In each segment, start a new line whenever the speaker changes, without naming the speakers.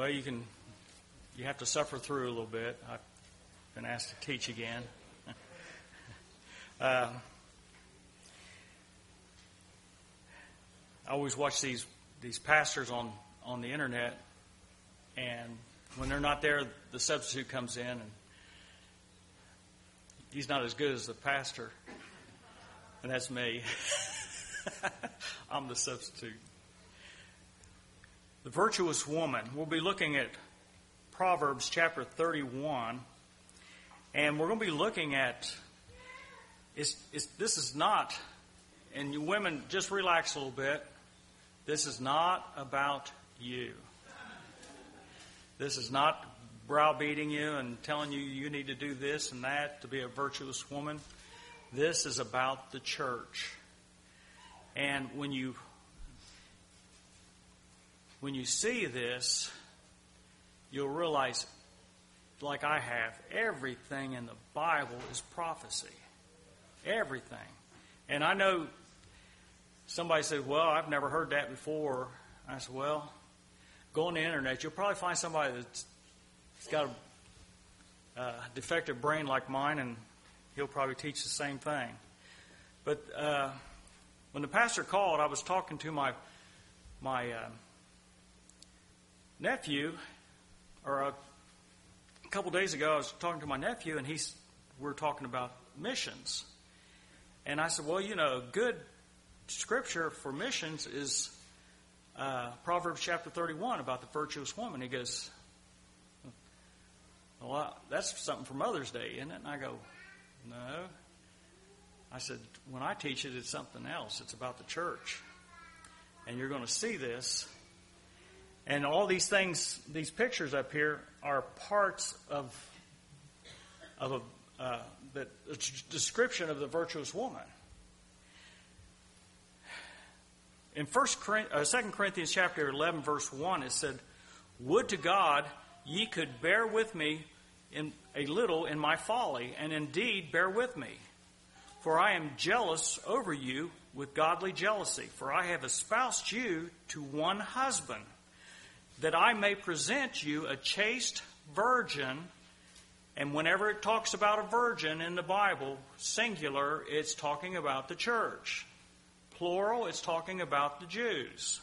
Well, you have to suffer through a little bit. I've been asked to teach again. I always watch these pastors on the internet, and when they're not there, the substitute comes in, and he's not as good as the pastor, and that's me. I'm the substitute. The virtuous woman. We'll be looking at Proverbs chapter 31, and we're going to be looking at, this is not, and you women, just relax a little bit, this is not about you. This is not browbeating you and telling you you need to do this and that to be a virtuous woman. This is about the church. And when you see this, you'll realize, like I have, everything in the Bible is prophecy. Everything. And I know somebody said, well, I've never heard that before. I said, well, go on the internet. You'll probably find somebody that's got a defective brain like mine, and he'll probably teach the same thing. But when the pastor called, I was talking to my nephew, or a couple days ago, I was talking to my nephew, and we were talking about missions. And I said, well, good scripture for missions is Proverbs chapter 31 about the virtuous woman. He goes, well, that's something for Mother's Day, isn't it? And I go, no. I said, when I teach it, it's something else. It's about the church. And you're going to see this. And all these things, these pictures up here, are parts of the description of the virtuous woman. In 2 Corinthians chapter 11, verse 1, it said, would to God ye could bear with me in a little in my folly, and indeed bear with me. For I am jealous over you with godly jealousy. For I have espoused you to one husband, that I may present you a chaste virgin. And whenever it talks about a virgin in the Bible, singular, it's talking about the church. Plural, it's talking about the Jews.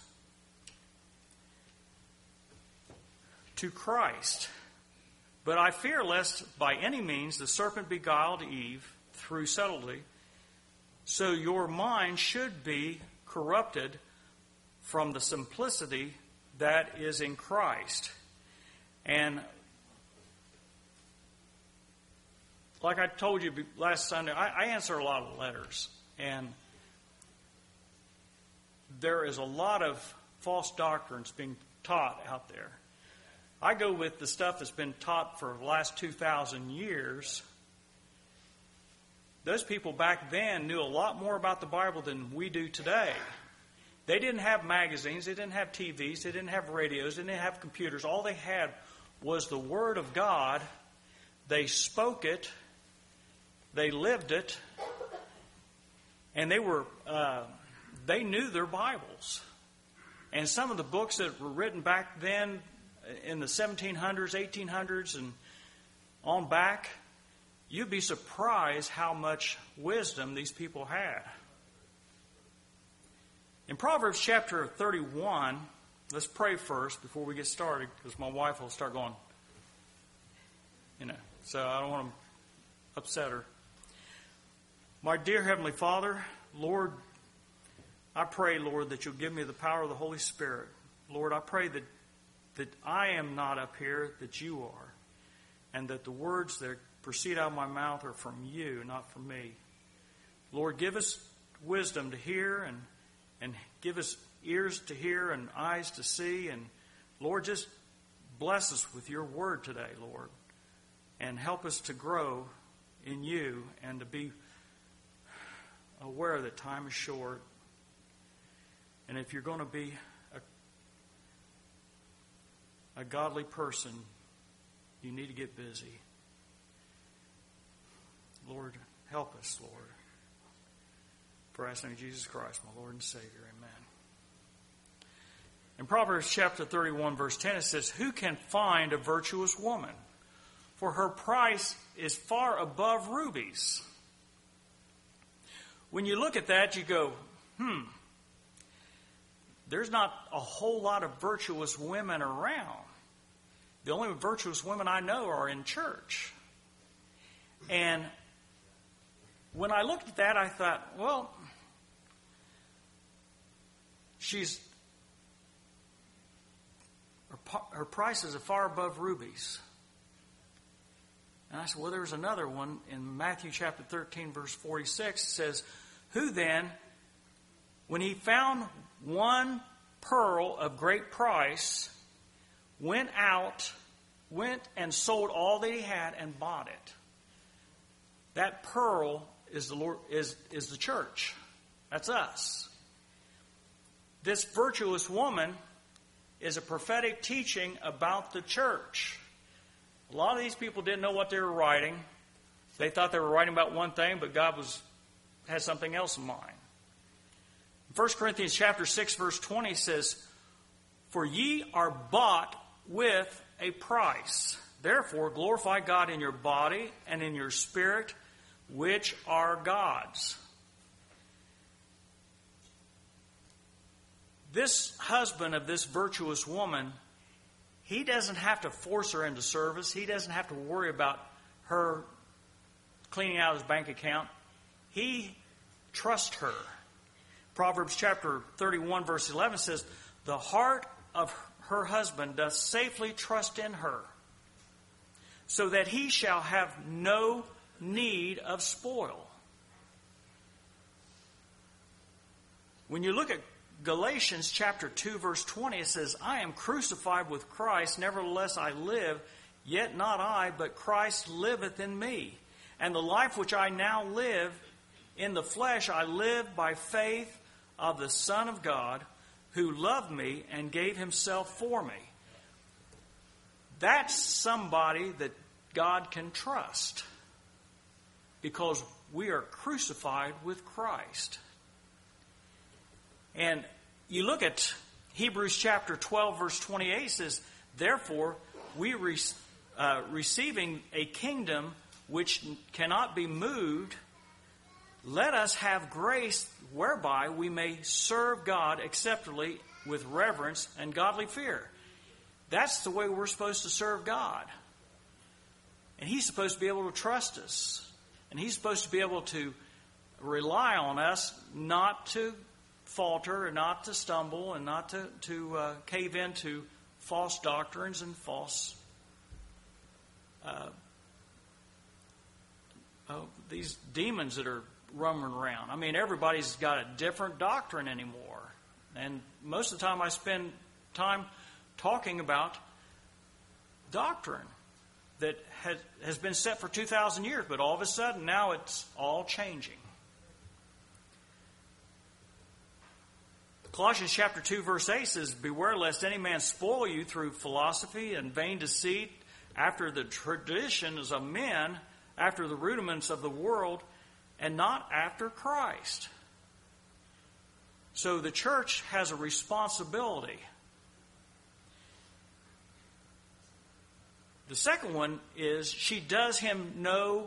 To Christ. But I fear lest by any means the serpent beguiled Eve through subtlety, so your mind should be corrupted from the simplicity that is in Christ. And like I told you last Sunday, I answer a lot of letters, and there is a lot of false doctrines being taught out there. I go with the stuff that's been taught for the last 2,000 years. Those people back then knew a lot more about the Bible than we do today. They didn't have magazines, they didn't have TVs, they didn't have radios, they didn't have computers. All they had was the Word of God. They spoke it, they lived it, and they knew their Bibles. And some of the books that were written back then in the 1700s, 1800s, and on back, you'd be surprised how much wisdom these people had. In Proverbs chapter 31, let's pray first before we get started, because my wife will start going, so I don't want to upset her. My dear Heavenly Father, Lord, I pray, Lord, that you'll give me the power of the Holy Spirit. Lord, I pray that I am not up here, that you are, and that the words that proceed out of my mouth are from you, not from me. Lord, give us wisdom to hear, and give us ears to hear and eyes to see, and Lord, just bless us with your word today, Lord, and help us to grow in you and to be aware that time is short. And if you're going to be a godly person, you need to get busy. Lord, help us, Lord. For I ask in Jesus Christ, my Lord and Savior. Amen. In Proverbs chapter 31, verse 10, it says, "Who can find a virtuous woman? For her price is far above rubies." When you look at that, you go, there's not a whole lot of virtuous women around. The only virtuous women I know are in church. And when I looked at that, I thought, well, her prices are far above rubies. And I said, well, there's another one in Matthew chapter 13, verse 46. It says, "Who then, when he found one pearl of great price, went and sold all that he had and bought it." That pearl is the Lord, is the church. That's us. This virtuous woman is a prophetic teaching about the church. A lot of these people didn't know what they were writing. They thought they were writing about one thing, but God had something else in mind. 1 Corinthians chapter 6, verse 20 says, "For ye are bought with a price. Therefore glorify God in your body and in your spirit, which are God's." This husband of this virtuous woman, he doesn't have to force her into service. He doesn't have to worry about her cleaning out his bank account. He trusts her. Proverbs chapter 31, verse 11 says, "The heart of her husband doth safely trust in her, so that he shall have no need of spoil." When you look at Galatians chapter 2, verse 20, it says, "I am crucified with Christ, nevertheless I live, yet not I, but Christ liveth in me. And the life which I now live in the flesh, I live by faith of the Son of God, who loved me and gave himself for me." That's somebody that God can trust, because we are crucified with Christ. And you look at Hebrews chapter 12, verse 28, it says, "Therefore, we receiving a kingdom which cannot be moved, let us have grace whereby we may serve God acceptably with reverence and godly fear." That's the way we're supposed to serve God. And He's supposed to be able to trust us. And He's supposed to be able to rely on us not to falter and not to stumble and not to cave into false doctrines and false these demons that are roaming around. I mean, everybody's got a different doctrine anymore. And most of the time I spend time talking about doctrine that has been set for 2,000 years, but all of a sudden now it's all changing. Colossians chapter 2, verse 8 says, "Beware lest any man spoil you through philosophy and vain deceit, after the traditions of men, after the rudiments of the world, and not after Christ." So the church has a responsibility. The second one is she does him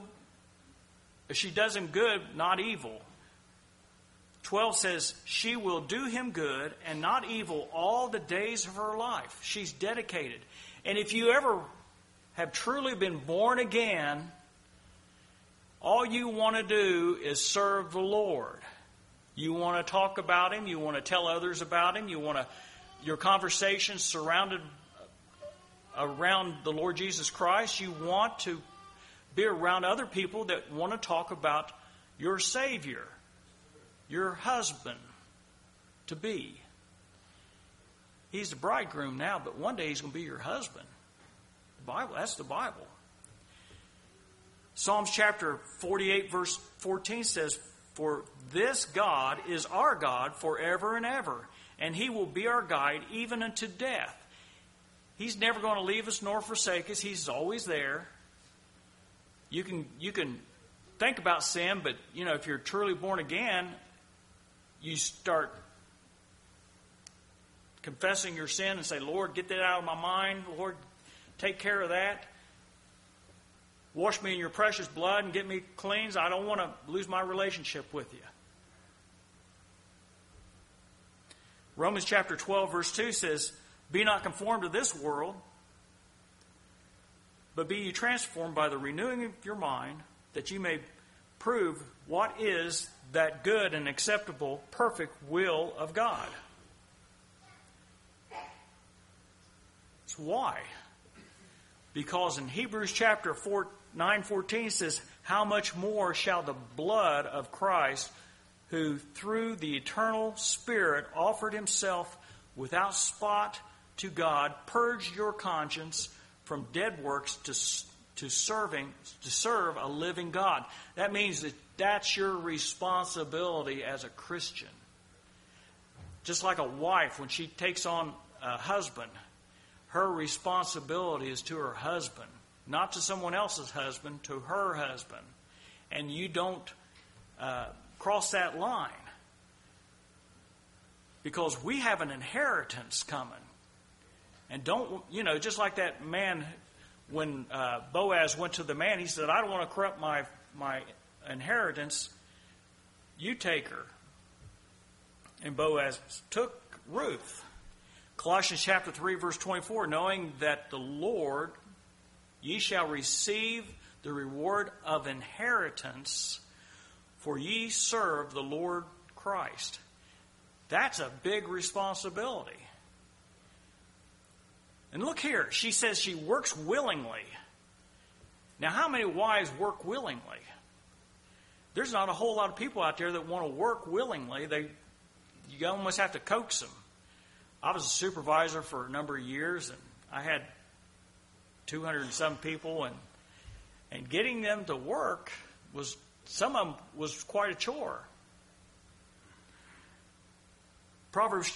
good, not evil. 12 says, "She will do him good and not evil all the days of her life." She's dedicated. And if you ever have truly been born again, all you want to do is serve the Lord. You want to talk about Him. You want to tell others about Him. Your conversation's surrounded around the Lord Jesus Christ. You want to be around other people that want to talk about your Savior, your husband to be. He's the bridegroom now, but one day He's going to be your husband. The Bible, that's the Bible. Psalms chapter 48, verse 14 says, "For this God is our God forever and ever, and He will be our guide even unto death." He's never going to leave us nor forsake us. He's always there. You can think about sin, but if you're truly born again, you start confessing your sin and say, Lord, get that out of my mind. Lord, take care of that. Wash me in your precious blood and get me cleansed. I don't want to lose my relationship with you. Romans chapter 12, verse 2 says, be not conformed to this world, but be ye transformed by the renewing of your mind, that ye may prove what is that good and acceptable, perfect will of God. So why? Because in Hebrews chapter 9:14 says, how much more shall the blood of Christ, who through the eternal Spirit offered himself without spot to God, purge your conscience from dead works to serve a living God. That means that that's your responsibility as a Christian. Just like a wife, when she takes on a husband, her responsibility is to her husband, not to someone else's husband, to her husband. And you don't cross that line, because we have an inheritance coming. And don't, just like that man, when Boaz went to the man, he said, I don't want to corrupt my inheritance. You take her. And Boaz took Ruth. Colossians chapter 3, verse 24, knowing that the Lord, ye shall receive the reward of inheritance, for ye serve the Lord Christ. That's a big responsibility. And look here, she says she works willingly. Now, how many wives work willingly? There's not a whole lot of people out there that want to work willingly. You almost have to coax them. I was a supervisor for a number of years, and I had 200 and some people, and getting them to work some of them was quite a chore. Proverbs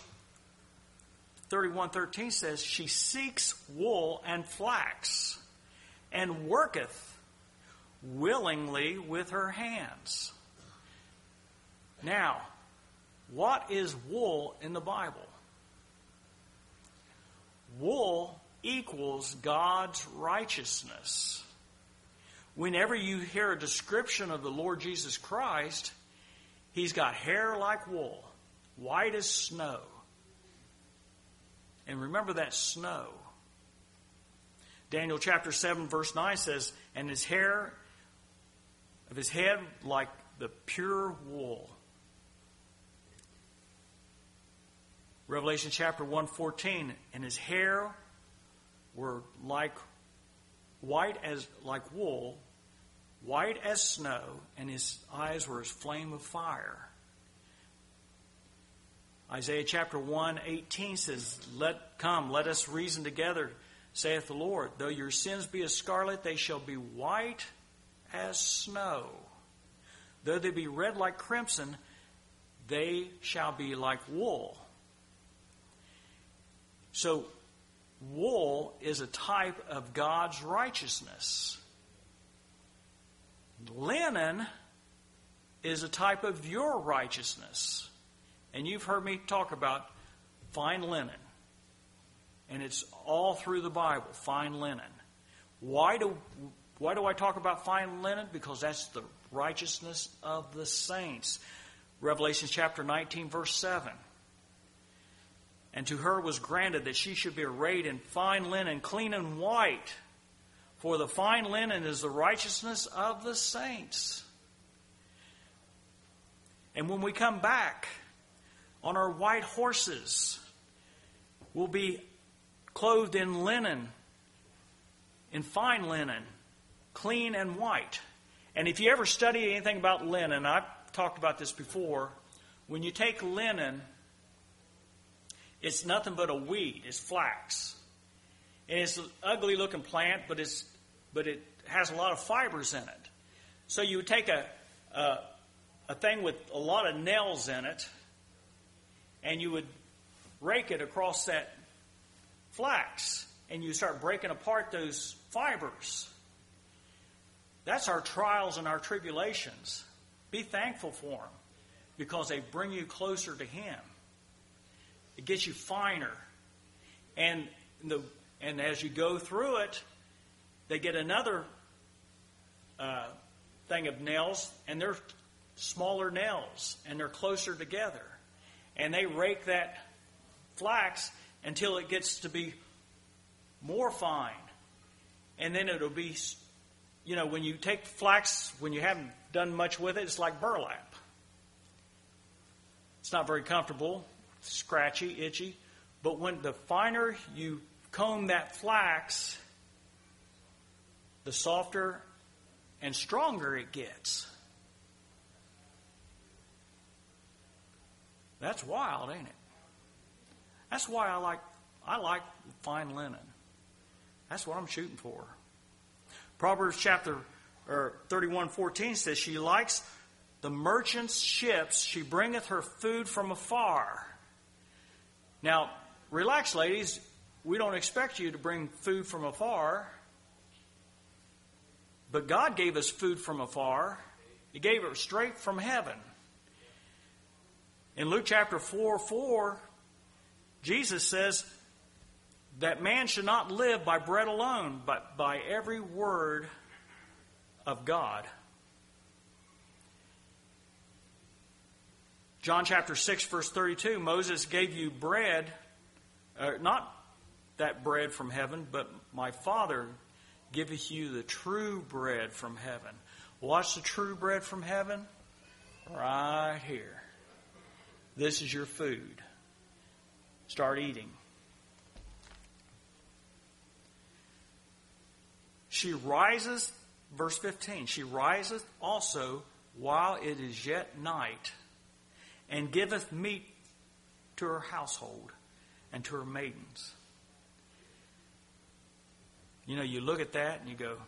31:13 says, she seeks wool and flax, and worketh willingly with her hands. Now, what is wool in the Bible? Wool equals God's righteousness. Whenever you hear a description of the Lord Jesus Christ, he's got hair like wool, white as snow. And remember that snow. Daniel chapter 7 verse 9 says, and his hair of his head like the pure wool. Revelation chapter 1:14, and his hair were like wool, white as snow, and his eyes were as flame of fire. Isaiah chapter 1:18 says, let us reason together, saith the Lord. Though your sins be as scarlet, they shall be white as snow. Though they be red like crimson, they shall be like wool. So, wool is a type of God's righteousness. Linen is a type of your righteousness. And you've heard me talk about fine linen. And it's all through the Bible, fine linen. Why do I talk about fine linen? Because that's the righteousness of the saints. Revelation chapter 19, verse 7. And to her was granted that she should be arrayed in fine linen, clean and white. For the fine linen is the righteousness of the saints. And when we come back on our white horses, we'll be clothed in linen, in fine linen, clean and white. And if you ever study anything about linen, I've talked about this before, when you take linen, it's nothing but a weed. It's flax. And it's an ugly looking plant, but it has a lot of fibers in it. So you would take a thing with a lot of nails in it, and you would rake it across that flax, and you start breaking apart those fibers. That's our trials and our tribulations. Be thankful for them, because they bring you closer to Him. It gets you finer. And as you go through it, they get another thing of nails, and they're smaller nails, and they're closer together. And they rake that flax until it gets to be more fine. And then it'll be, when you take flax, when you haven't done much with it, it's like burlap. It's not very comfortable, scratchy, itchy. But when the finer you comb that flax, the softer and stronger it gets. That's wild, ain't it? That's why I like fine linen. That's what I'm shooting for. Proverbs chapter 31:14 says, she likes the merchant's ships, she bringeth her food from afar. Now, relax, ladies. We don't expect you to bring food from afar. But God gave us food from afar. He gave it straight from heaven. In Luke chapter 4:4, Jesus says that man should not live by bread alone, but by every word of God. John chapter 6, verse 32, Moses gave you bread, not that bread from heaven, but my Father giveth you the true bread from heaven. What's the true bread from heaven? Right here. This is your food. Start eating. She riseth, verse 15, she riseth also while it is yet night, and giveth meat to her household and to her maidens. You look at that and you go,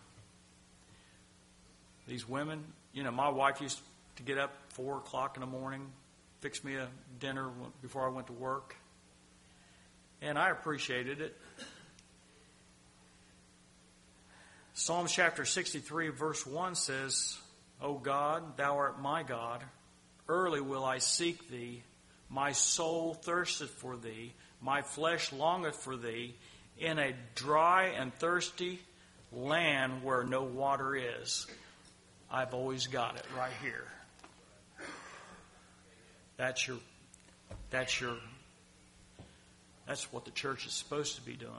these women, my wife used to get up 4 o'clock in the morning, fix me a dinner before I went to work. And I appreciated it. Psalms chapter 63 verse 1 says, O God, thou art my God. Early will I seek thee. My soul thirsteth for thee. My flesh longeth for thee in a dry and thirsty land where no water is. I've always got it right here. That's what the church is supposed to be doing.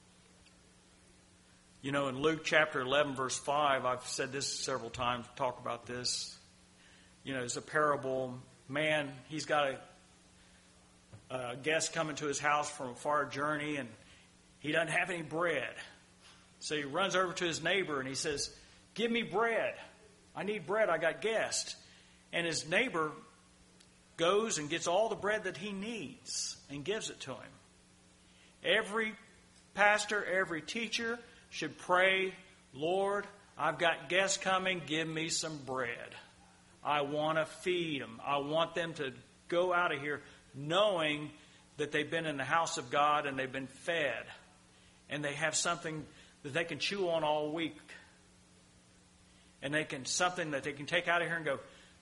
In Luke chapter 11, verse 5, I've said this several times, talk about this. It's a parable. Man, he's got a guest coming to his house from a far journey, and he doesn't have any bread. So he runs over to his neighbor, and he says, give me bread. I need bread. I got guests. And his neighbor goes and gets all the bread that he needs and gives it to him. Every pastor, every teacher should pray, Lord, I've got guests coming, give me some bread. I want to feed them. I want them to go out of here knowing that they've been in the house of God and they've been fed. And they have something that they can chew on all week. And something that they can take out of here and go,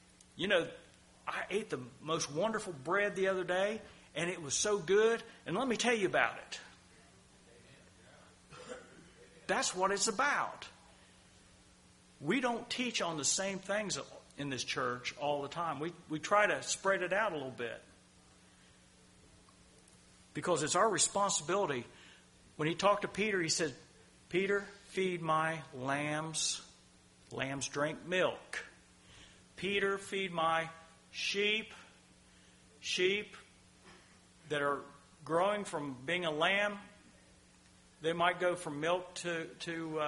I ate the most wonderful bread the other day, and it was so good, and let me tell you about it. That's what it's about. We don't teach on the same things in this church all the time. We try to spread it out a little bit. Because it's our responsibility. When he talked to Peter, he said, Peter, feed my lambs. Lambs drink milk. Peter, feed my sheep. Sheep that are growing from being a lamb, they might go from milk to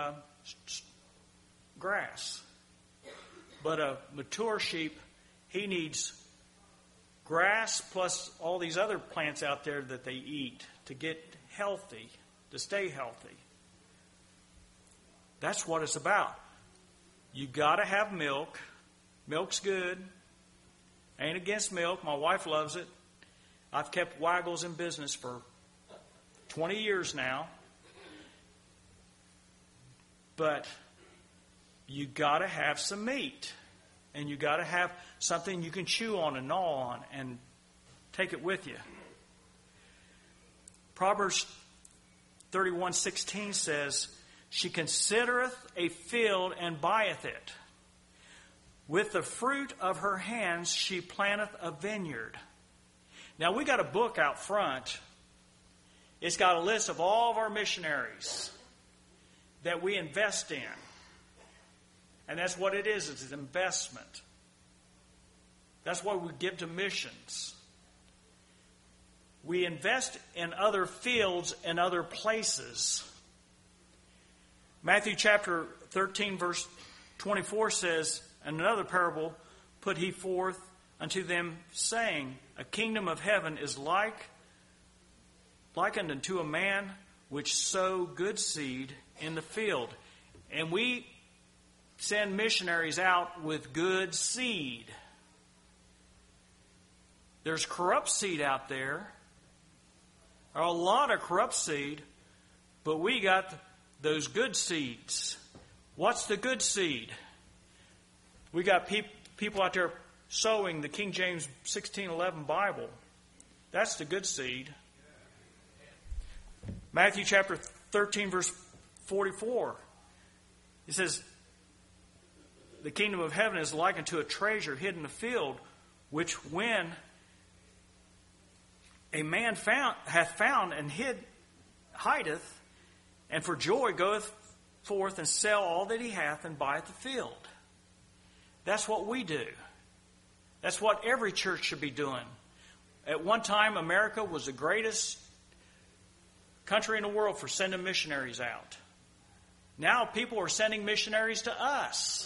grass. But a mature sheep, he needs grass plus all these other plants out there that they eat to get healthy, to stay healthy. That's what it's about. You got to have milk. Milk's good. Ain't against milk. My wife loves it. I've kept Waggles in business for 20 years now. But you got to have some meat. And you got to have something you can chew on and gnaw on and take it with you. Proverbs 31:16 says, she considereth a field and buyeth it. With the fruit of her hands she planteth a vineyard. Now we got a book out front. It's got a list of all of our missionaries that we invest in. And that's what it is. It's an investment. That's what we give to missions. We invest in other fields and other places. Matthew chapter 13 verse 24 says, another parable put he forth unto them, saying, a kingdom of heaven is likened unto a man which sowed good seed in the field. And we send missionaries out with good seed. There's corrupt seed out there. There are a lot of corrupt seed, but we got those good seeds. What's the good seed? We got people out there sowing the King James 1611 Bible. That's the good seed. Matthew chapter 13 verse 44. It says, the kingdom of heaven is likened to a treasure hid in the field, which when a man hath found and hideth, and for joy goeth forth and sell all that he hath and buyeth the field. That's what we do. That's what every church should be doing. At one time, America was the greatest country in the world for sending missionaries out. Now people are sending missionaries to us.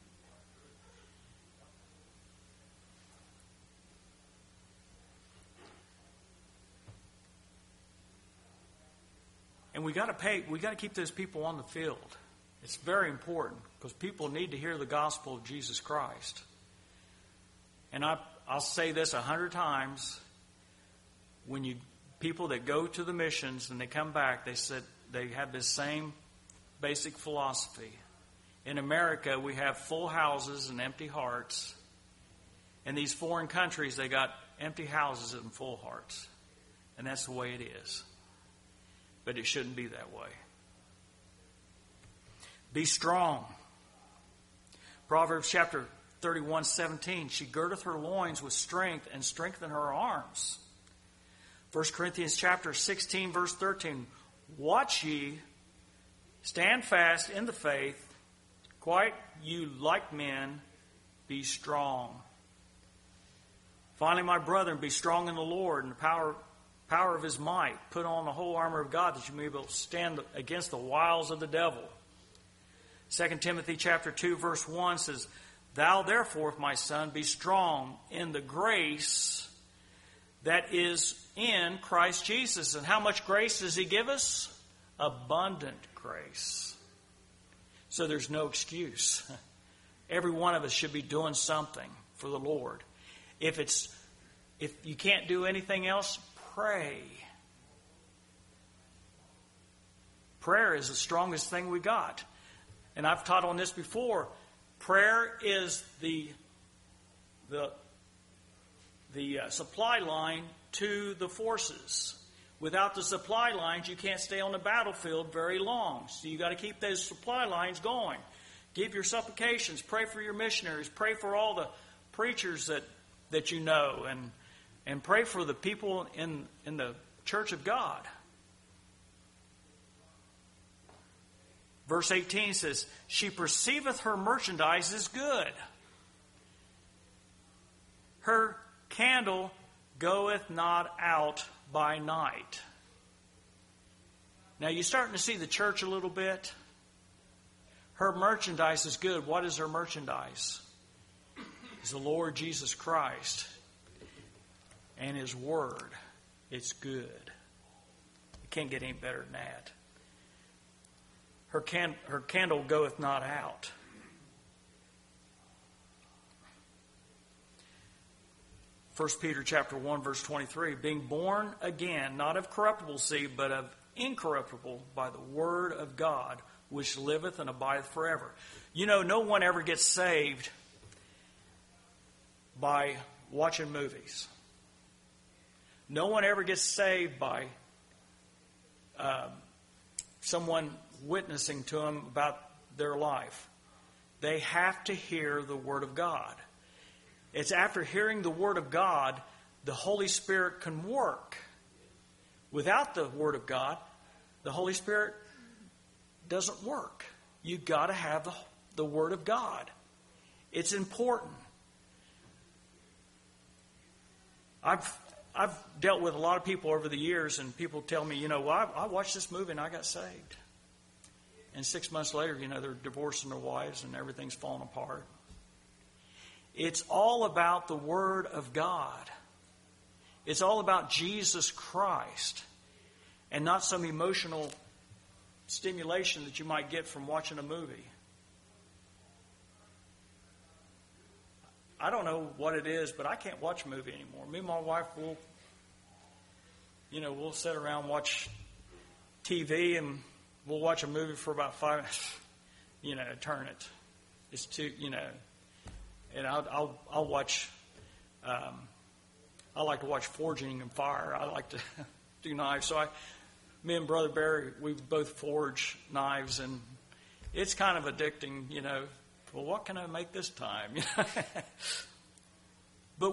And we got to keep those people on the field. It's very important because people need to hear the gospel of Jesus Christ. And I'll say this 100 times. When people that go to the missions and they come back, they said they have this same basic philosophy. In America, we have full houses and empty hearts. In these foreign countries, they got empty houses and full hearts. And that's the way it is. But it shouldn't be that way. Be strong. Proverbs chapter 31:17. She girdeth her loins with strength and strengthen her arms. 1 Corinthians chapter 16 verse 13. Watch ye, stand fast in the faith, quiet you like men, be strong. Finally, my brethren, be strong in the Lord and the power of his might. Put on the whole armor of God that you may be able to stand against the wiles of the devil. 2 Timothy chapter 2 verse 1 says, thou therefore, my son, be strong in the grace that is in Christ Jesus. And how much grace does he give us? Abundant grace. So there's no excuse. Every one of us should be doing something for the Lord. If you can't do anything else, pray. Prayer is the strongest thing we got. And I've taught on this before. Prayer is the supply line to the forces. Without the supply lines, you can't stay on the battlefield very long. So you got to keep those supply lines going. Give your supplications. Pray for your missionaries. Pray for all the preachers that you know, and pray for the people in the church of God. Verse 18 says, she perceiveth her merchandise is good. Her candle goeth not out by night. Now you're starting to see the church a little bit. Her merchandise is good. What is her merchandise? It's the Lord Jesus Christ and his word. It's good. You can't get any better than that. Her candle goeth not out. First Peter chapter 1 verse 23, being born again, not of corruptible seed, but of incorruptible, by the word of God, which liveth and abideth forever. You know, no one ever gets saved by watching movies. No one ever gets saved by someone witnessing to them about their life. They have to hear the Word of God. It's after hearing the Word of God, the Holy Spirit can work. Without the Word of God, the Holy Spirit doesn't work. You've got to have the Word of God. It's important. I've dealt with a lot of people over the years, and people tell me, well, I watched this movie and I got saved. And 6 months later, they're divorcing their wives and everything's falling apart. It's all about the Word of God. It's all about Jesus Christ, and not some emotional stimulation that you might get from watching a movie. I don't know what it is, but I can't watch a movie anymore. Me and my wife we'll sit around, watch TV, and we'll watch a movie for about 5 minutes, turn it. It's too, and I'll watch, I like to watch Forging in Fire. I like to do knives. So me and Brother Barry, we both forge knives, and it's kind of addicting, Well, what can I make this time? But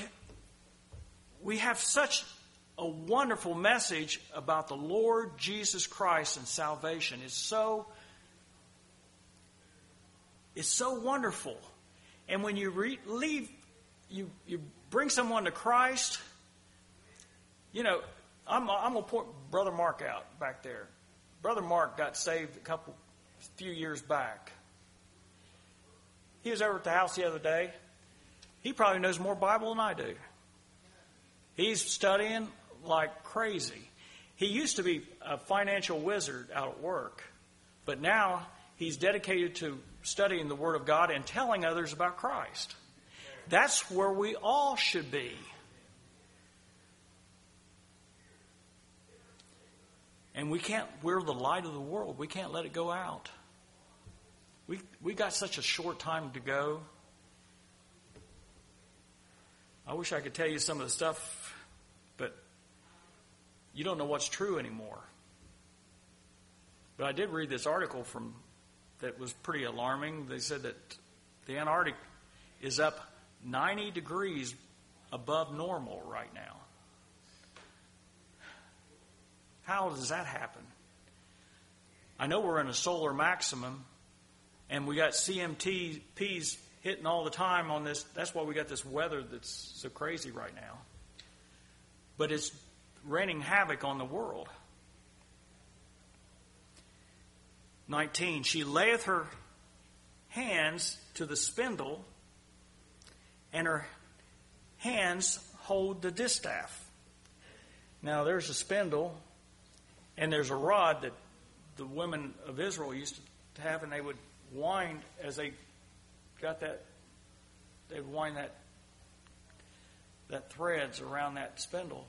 we have such a wonderful message about the Lord Jesus Christ and salvation. It's so wonderful. And when you you bring someone to Christ, I'm going to point Brother Mark out back there. Brother Mark got saved a few years back. He was over at the house the other day. He probably knows more Bible than I do. He's studying like crazy. He used to be a financial wizard out at work, but now he's dedicated to studying the Word of God and telling others about Christ. That's where we all should be. And we're the light of the world. We can't let it go out. We got such a short time to go. I wish I could tell you some of the stuff, but you don't know what's true anymore. But I did read this article that was pretty alarming. They said that the Antarctic is up 90 degrees above normal right now. How does that happen? I know we're in a solar maximum, and we got CMTPs hitting all the time on this. That's why we got this weather that's so crazy right now. But it's raining havoc on the world. 19, she layeth her hands to the spindle, and her hands hold the distaff. Now there's a spindle, and there's a rod that the women of Israel used to have, and they would wind as they got that. They'd wind that threads around that spindle.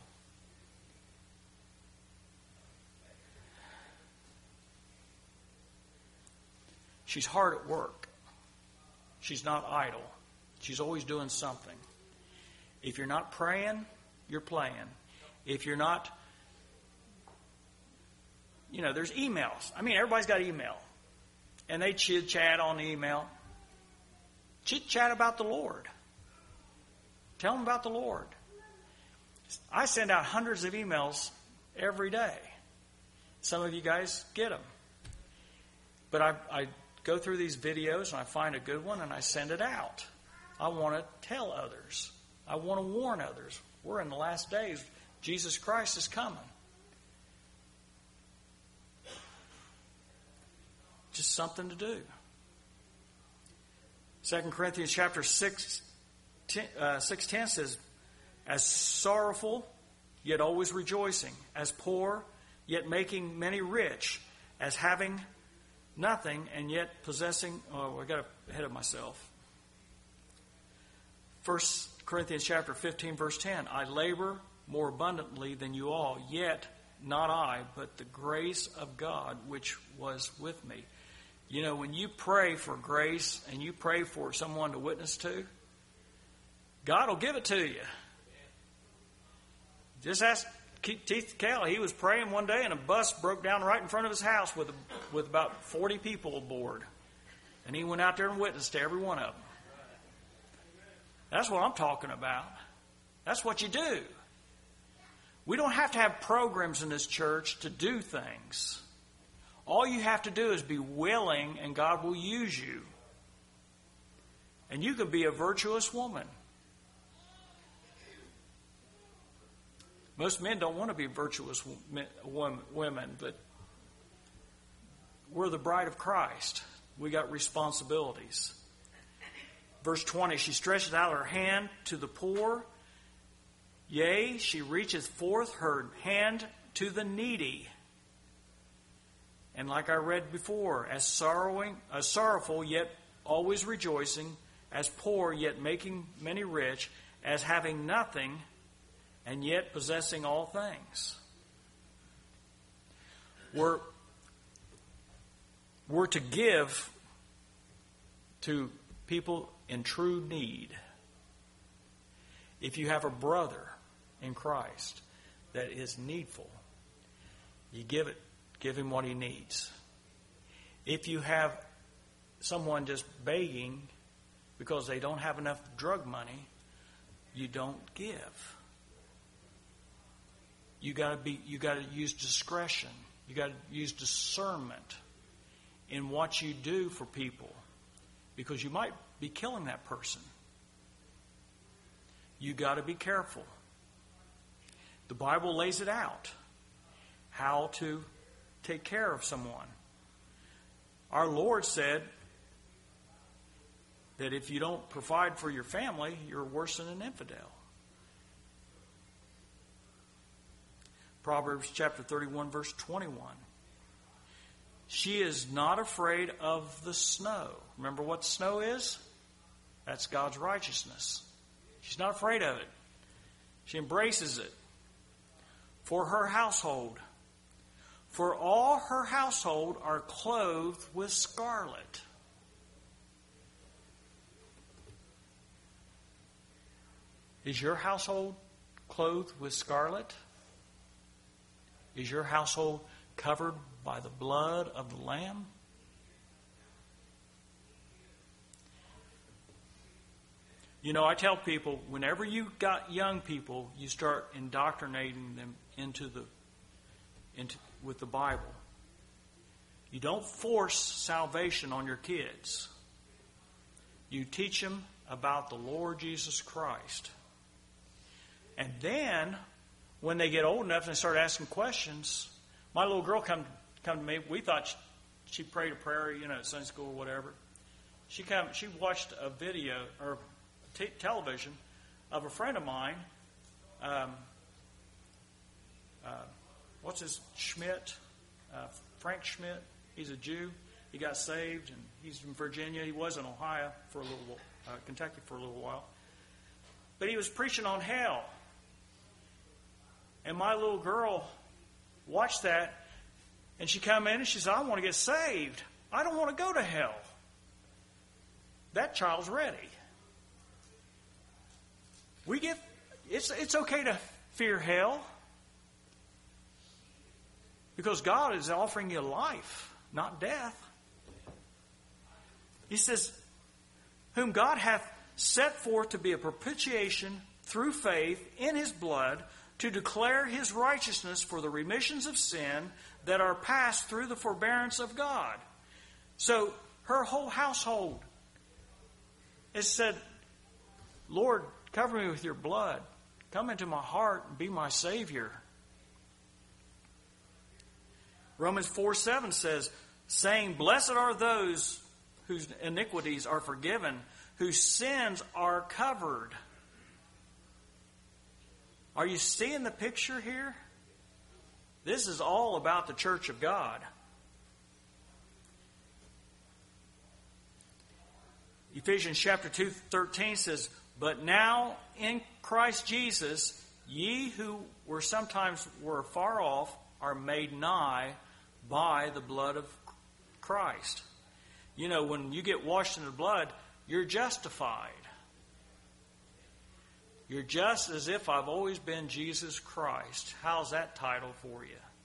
She's hard at work. She's not idle. She's always doing something. If you're not praying, you're playing. If you're not, there's emails. I mean, everybody's got email. And they chit-chat on the email. Chit-chat about the Lord. Tell them about the Lord. I send out hundreds of emails every day. Some of you guys get them. But I go through these videos and I find a good one and I send it out. I want to tell others. I want to warn others. We're in the last days. Jesus Christ is coming. Just something to do. 2 Corinthians chapter 6:10 says, as sorrowful, yet always rejoicing, as poor, yet making many rich, as having nothing, and yet possessing... Oh, I got ahead of myself. 1 Corinthians chapter 15, verse 10, I labor more abundantly than you all, yet not I, but the grace of God which was with me. When you pray for grace and you pray for someone to witness to, God will give it to you. Just ask Keith Kelly, he was praying one day and a bus broke down right in front of his house with about 40 people aboard. And he went out there and witnessed to every one of them. That's what I'm talking about. That's what you do. We don't have to have programs in this church to do things. All you have to do is be willing, and God will use you. And you can be a virtuous woman. Most men don't want to be virtuous women, but we're the bride of Christ. We got responsibilities. Verse 20, she stretches out her hand to the poor. Yea, she reacheth forth her hand to the needy. And like I read before, as sorrowful yet always rejoicing, as poor yet making many rich, as having nothing and yet possessing all things. We're to give to people in true need. If you have a brother in Christ that is needful, you give him what he needs. If you have someone just begging because they don't have enough drug money, you don't give. You got to use discretion. You got to use discernment in what you do for people, because you might be killing that person. You got to be careful. The Bible lays it out how to take care of someone. Our Lord said that if you don't provide for your family, you're worse than an infidel. Proverbs chapter 31, verse 21. She is not afraid of the snow. Remember what snow is? That's God's righteousness. She's not afraid of it. She embraces it. For her household. For all her household are clothed with scarlet. Is your household clothed with scarlet? Is your household covered by the blood of the Lamb? You know, I tell people, whenever you got young people, you start indoctrinating them with the Bible. You don't force salvation on your kids. You teach them about the Lord Jesus Christ. And then, when they get old enough and they start asking questions, my little girl come to me. We thought she prayed a prayer, at Sunday school or whatever. She watched a video or television of a friend of mine. What's his Schmidt? Frank Schmidt. He's a Jew. He got saved, and he's in Virginia. He was in Ohio for a little, Kentucky for a little while. But he was preaching on hell. And my little girl watched that, and she come in and she said, "I want to get saved. I don't want to go to hell." That child's ready. It's okay to fear hell, because God is offering you life, not death. He says, "Whom God hath set forth to be a propitiation through faith in his blood, to declare his righteousness for the remissions of sin that are passed through the forbearance of God." So her whole household has said, "Lord, cover me with your blood. Come into my heart and be my Savior." Romans 4:7 says, saying, "Blessed are those whose iniquities are forgiven, whose sins are covered." Are you seeing the picture here? This is all about the church of God. Ephesians chapter 2:13 says, "But now in Christ Jesus, ye who were sometimes far off are made nigh by the blood of Christ." When you get washed in the blood, you're justified. You're just as if I've always been Jesus Christ. How's that title for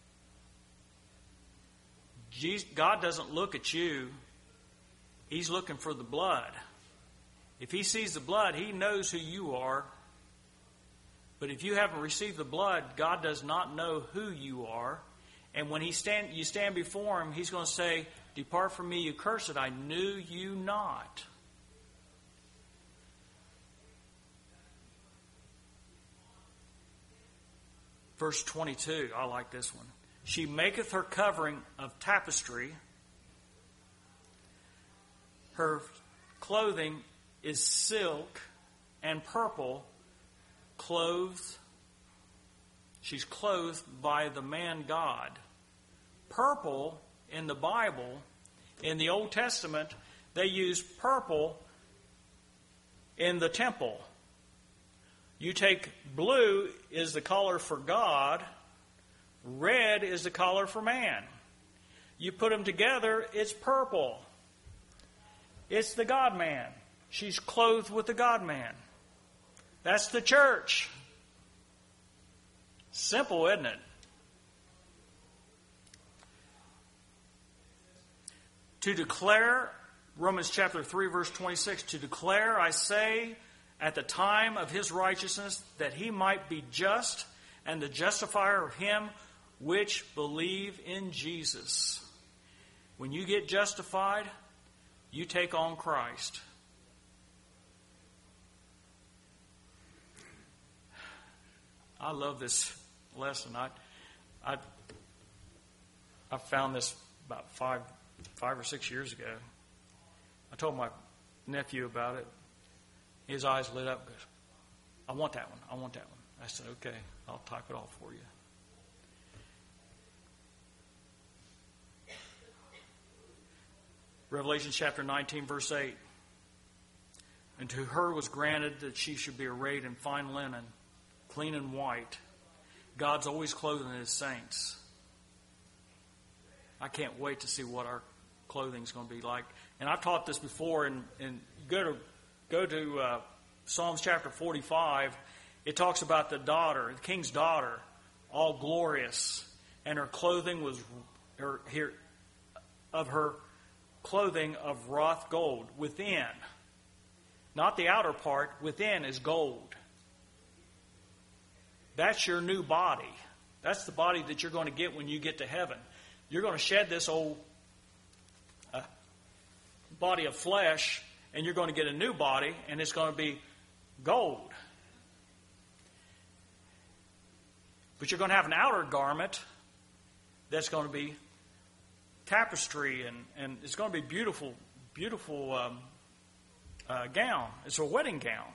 you? God doesn't look at you. He's looking for the blood. If He sees the blood, He knows who you are. But if you haven't received the blood, God does not know who you are. And when you stand before Him, He's going to say, "Depart from me, you cursed, I knew you not." Verse 22, I like this one. She maketh her covering of tapestry. Her clothing is silk and purple, clothed. She's clothed by the man God. Purple in the Bible, in the Old Testament, they use purple in the temple. You take blue is the color for God. Red is the color for man. You put them together, it's purple. It's the God-man. She's clothed with the God-man. That's the church. Simple, isn't it? To declare, Romans chapter 3, verse 26, to declare, I say, at the time of His righteousness, that He might be just and the justifier of him which believe in Jesus. When you get justified, you take on Christ. I love this lesson. I found this about five or 6 years ago. I told my nephew about it. His eyes lit up. Goes, I want that one. I want that one. I said, okay, I'll type it off for you. Revelation chapter 19, verse 8. And to her was granted that she should be arrayed in fine linen, clean and white. God's always clothing His saints. I can't wait to see what our clothing is going to be like. And I've taught this before. And go to Psalms chapter 45. It talks about the daughter, the king's daughter, all glorious, and her clothing was her clothing of wrought gold within. Not the outer part, within is gold. That's your new body. That's the body that you're going to get when you get to heaven. You're going to shed this old body of flesh, and you're going to get a new body, and it's going to be gold. But you're going to have an outer garment that's going to be tapestry, and it's going to be beautiful gown. It's a wedding gown.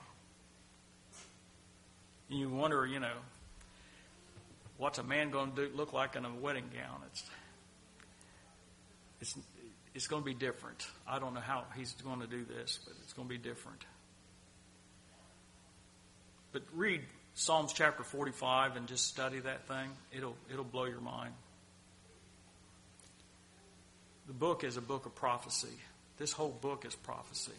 And you wonder, what's a man going to look like in a wedding gown? It's going to be different. I don't know how he's going to do this, but it's going to be different. But read Psalms chapter 45 and just study that thing. It'll blow your mind. The book is a book of prophecy. This whole book is prophecy.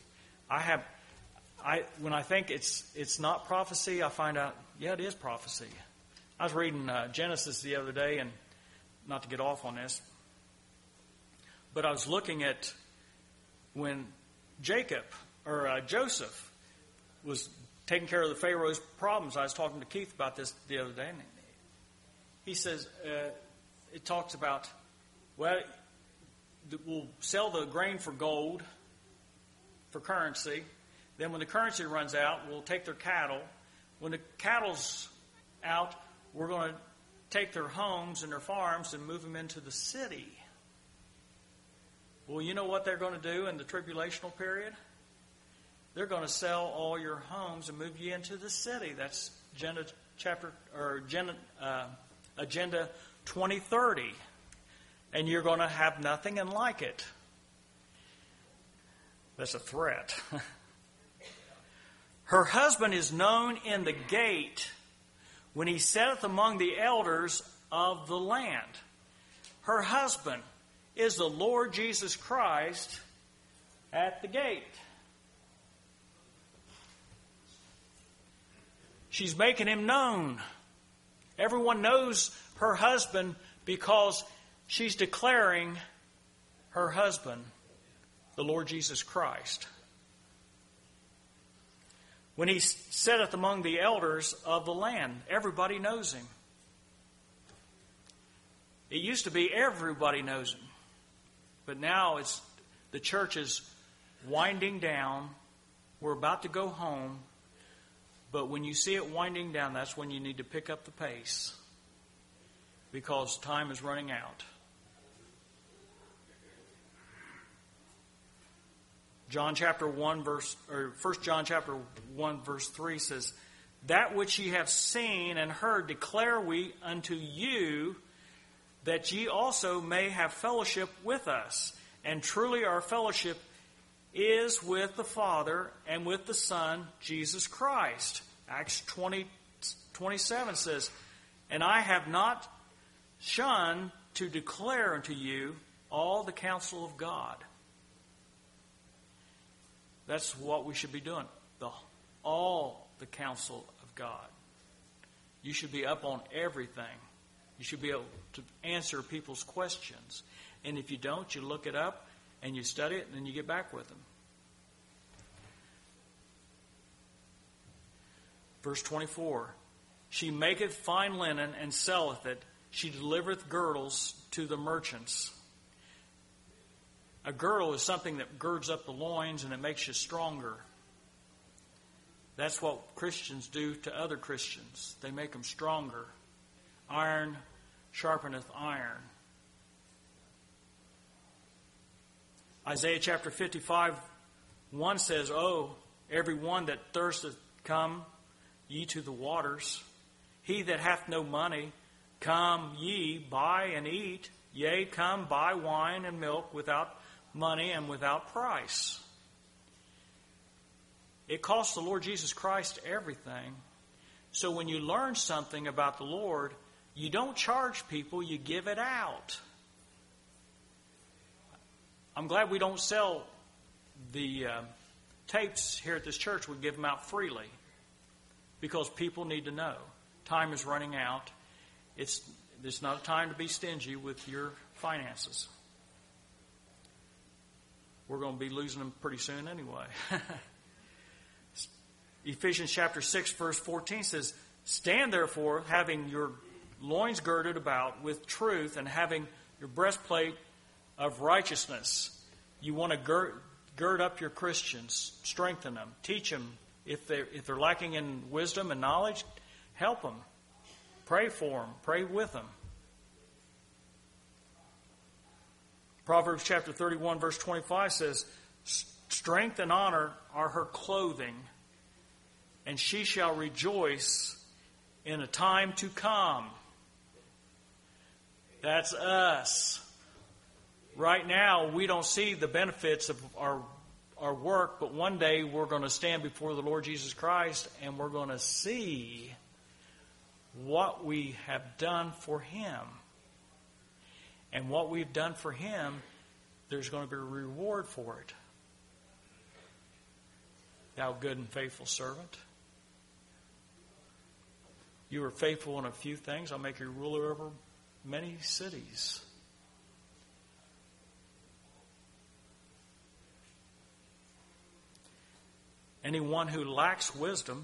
When I think it's not prophecy, I find out, yeah, it is prophecy. I was reading Genesis the other day, and not to get off on this, but I was looking at when Joseph was taking care of the Pharaoh's problems. I was talking to Keith about this the other day, and he says, it talks about, we'll sell the grain for gold, for currency. Then when the currency runs out, we'll take their cattle. When the cattle's out, we're going to take their homes and their farms and move them into the city. Well, you know what they're going to do in the tribulational period? They're going to sell all your homes and move you into the city. That's Agenda 2030. And you're going to have nothing and like it. That's a threat. Her husband is known in the gate when he sitteth among the elders of the land. Her husband is the Lord Jesus Christ at the gate. She's making him known. Everyone knows her husband because she's declaring her husband, the Lord Jesus Christ. When he sitteth among the elders of the land, everybody knows him. It used to be everybody knows him. But now the church is winding down. We're about to go home. But when you see it winding down, that's when you need to pick up the pace. Because time is running out. John chapter 1 verse, or 1 John chapter 1 verse 3 says, "That which ye have seen and heard declare we unto you, that ye also may have fellowship with us. And truly our fellowship is with the Father and with the Son, Jesus Christ." Acts 20:27 says, "And I have not shunned to declare unto you all the counsel of God." That's what we should be doing. All the counsel of God. You should be up on everything. You should be able to answer people's questions. And if you don't, you look it up and you study it and then you get back with them. Verse 24. "She maketh fine linen and selleth it. She delivereth girdles to the merchants." A girdle is something that girds up the loins and it makes you stronger. That's what Christians do to other Christians. They make them stronger. Iron sharpeneth iron. Isaiah chapter 55:1 says, "Oh, every one that thirsteth, come ye to the waters. He that hath no money, come ye, buy and eat. Yea, come buy wine and milk without money and without price." It costs the Lord Jesus Christ everything. So when you learn something about the Lord, you don't charge people, you give it out. I'm glad we don't sell the tapes here at this church. We give them out freely because people need to know. Time is running out. It's not a time to be stingy with your finances. We're going to be losing them pretty soon anyway. Ephesians chapter 6 verse 14 says, "Stand therefore, having your loins girded about with truth, and having your breastplate of righteousness." You want to gird up your Christians, strengthen them, teach them. If they're lacking in wisdom and knowledge, help them. Pray for them. Pray with them. Proverbs chapter 31 verse 25 says, "Strength and honor are her clothing, and she shall rejoice in a time to come." That's us. Right now, we don't see the benefits of our work, but one day we're going to stand before the Lord Jesus Christ and we're going to see what we have done for Him. And what we've done for Him, there's going to be a reward for it. "Thou good and faithful servant, you are faithful in a few things. I'll make you ruler over many cities." Anyone who lacks wisdom,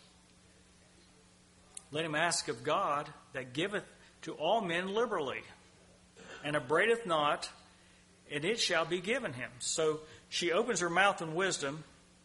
let him ask of God, that giveth to all men liberally, and upbraideth not, and it shall be given him. So she opens her mouth in wisdom.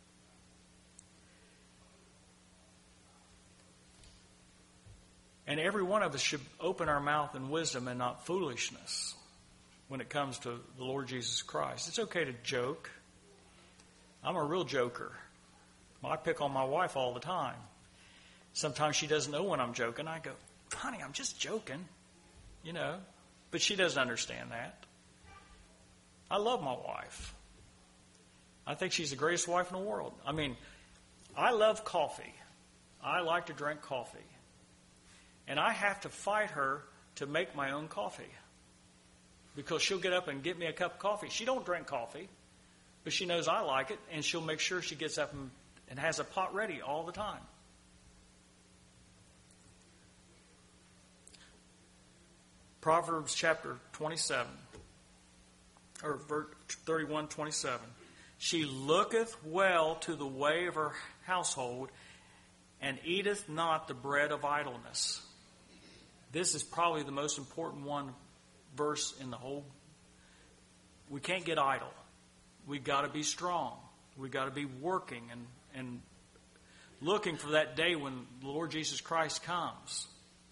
And every one of us should open our mouth in wisdom and not foolishness when it comes to the Lord Jesus Christ. It's okay to joke. I'm a real joker. I pick on my wife all the time. Sometimes she doesn't know when I'm joking. I go, "Honey, I'm just joking," But she doesn't understand that. I love my wife. I think she's the greatest wife in the world. I mean, I love coffee. I like to drink coffee. And I have to fight her to make my own coffee. Because she'll get up and get me a cup of coffee. She don't drink coffee, but she knows I like it, and she'll make sure she gets up and has a pot ready all the time. Proverbs chapter 27, or verse 31:27. She looketh well to the way of her household, and eateth not the bread of idleness. This is probably the most important verse in the whole. We can't get idle. We've got to be strong. We've got to be working and looking for that day when the Lord Jesus Christ comes.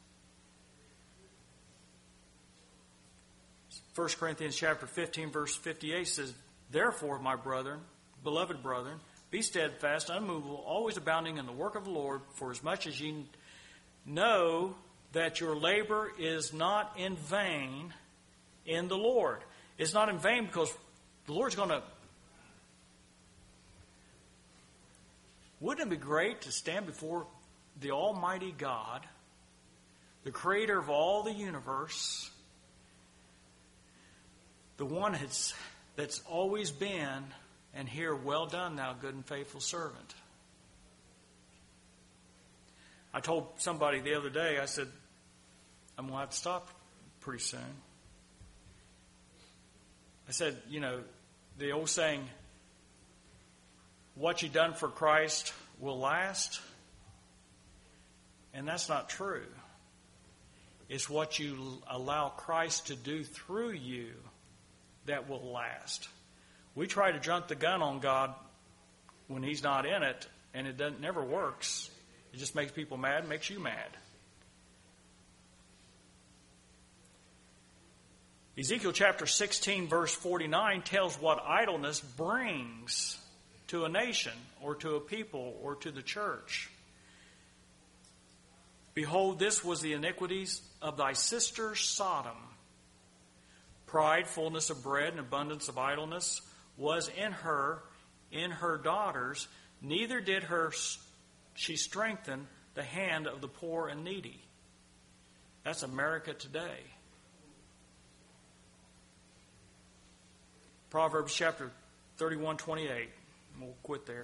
1 Corinthians chapter 15, verse 58 says, Therefore, my brethren, beloved brethren, be steadfast, unmovable, always abounding in the work of the Lord, for as much as ye know that your labor is not in vain in the Lord. It's not in vain because the Lord's going to... Wouldn't it be great to stand before the Almighty God, the creator of all the universe, the one that's always been, and hear, well done, thou good and faithful servant. I told somebody the other day, I said, I'm going to have to stop pretty soon. I said, the old saying, what you've done for Christ will last. And that's not true. It's what you allow Christ to do through you that will last. We try to jump the gun on God when He's not in it, and it never works. It just makes people mad, makes you mad. Ezekiel chapter 16, verse 49 tells what idleness brings to a nation or to a people or to the church. Behold, this was the iniquities of thy sister Sodom. Pride, fullness of bread, and abundance of idleness was in her daughters. Neither did she strengthen the hand of the poor and needy. That's America today. Proverbs chapter 31:28. We'll quit there.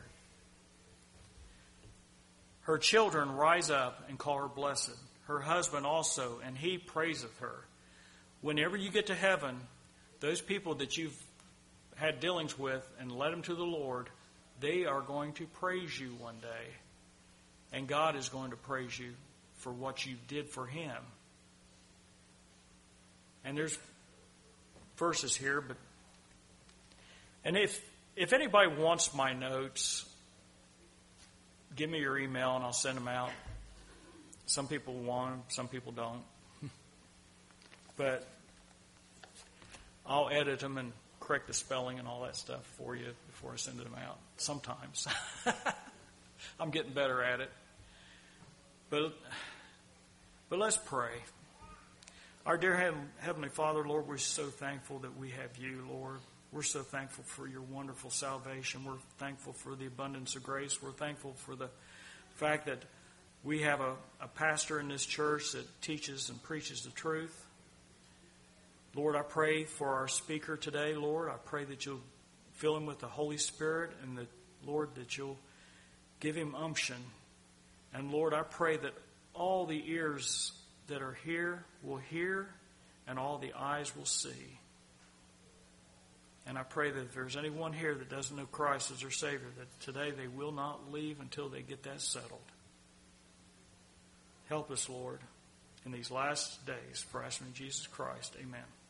Her children rise up and call her blessed. Her husband also, and he praiseth her. Whenever you get to heaven, those people that you've had dealings with and led them to the Lord, they are going to praise you one day. And God is going to praise you for what you did for Him. And there's verses here, and if anybody wants my notes, give me your email and I'll send them out. Some people want them, some people don't. But I'll edit them and correct the spelling and all that stuff for you before I send them out. Sometimes. I'm getting better at it. But let's pray. Our dear Heavenly Father, Lord, we're so thankful that we have You, Lord. We're so thankful for Your wonderful salvation. We're thankful for the abundance of grace. We're thankful for the fact that we have a pastor in this church that teaches and preaches the truth. Lord, I pray for our speaker today, Lord. I pray that You'll fill him with the Holy Spirit and that, Lord, that You'll give him unction. And, Lord, I pray that all the ears that are here will hear and all the eyes will see. And I pray that if there's anyone here that doesn't know Christ as their Savior, that today they will not leave until they get that settled. Help us, Lord, in these last days. For I ask in Jesus Christ. Amen.